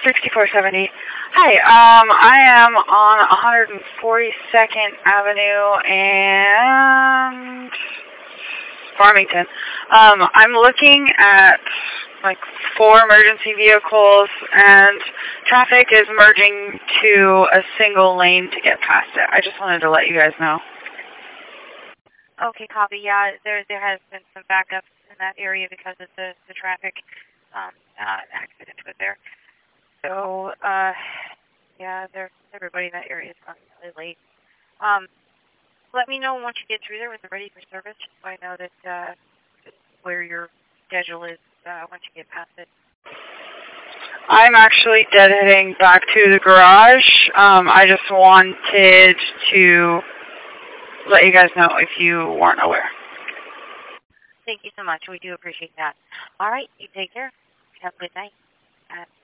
6470. Hi, I am on 142nd Avenue and Farmington. I'm looking at like 4 emergency vehicles, and traffic is merging to a single lane to get past it. I just wanted to let you guys know. Okay, copy. Yeah, there has been some backups in that area because of the traffic accident with there. So, yeah, everybody in that area is running really late. Let me know once you get through there with the ready for service, just so I know that where your schedule is once you get past it. I'm actually deadheading back to the garage. I just wanted to let you guys know if you weren't aware. Thank you so much. We do appreciate that. All right, you take care. Have a good night.